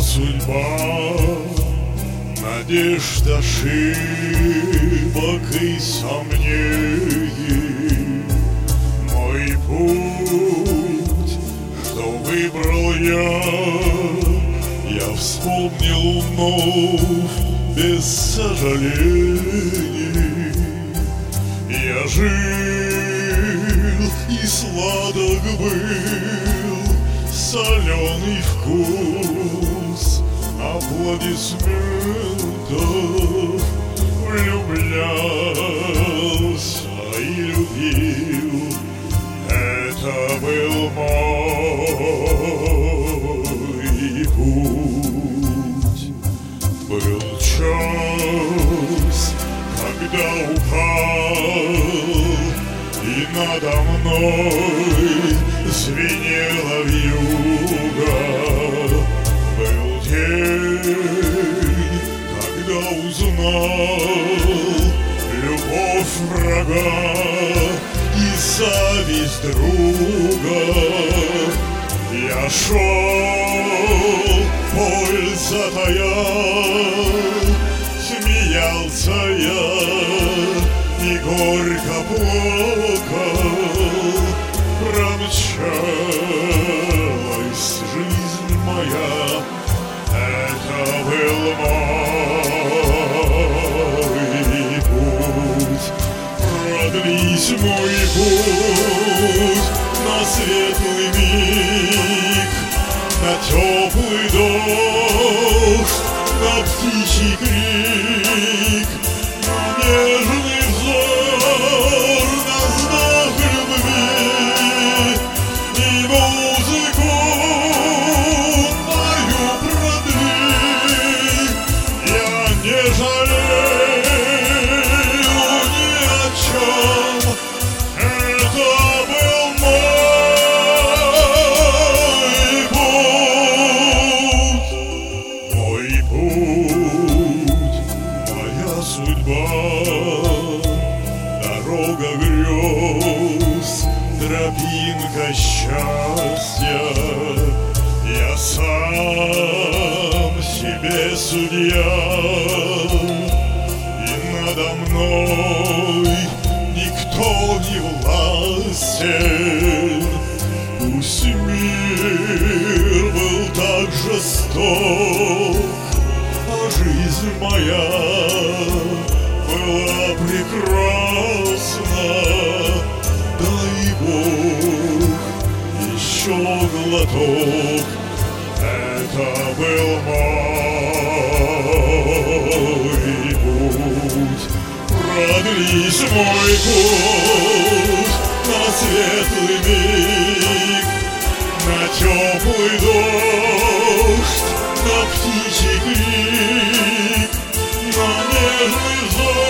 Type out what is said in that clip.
судьба, надежд, ошибок и сомнений. Мой путь, что выбрал я вспомнил вновь без сожалений. Я жил, и сладок был соленый вкус аплодисментов. Влюблялся и любил, это был мой путь. Был час, когда упал, и надо мной звенела вьюга. Был день, когда узнал любовь врага и зависть друга. Я шел, польза таял, смеялся я и горько плакал. Промчалась жизнь моя, это был мой путь. Продлись мой путь на светлый миг, на теплый дождь, на птичий крик, на нежный взор, на знак любви и музыку мою продли. Я не жалею ни о чем, это был мой путь, моя судьба, дорога грез, тропинка счастья. Я сам себе судья, и надо мной никто не властен. Пусть мир был так жесток, а жизнь моя была прекрасна. Дай Бог еще глоток, это был мой путь. Продлись мой путь на светлый миг, на теплый дождь, на птичий крик, на нежный зов.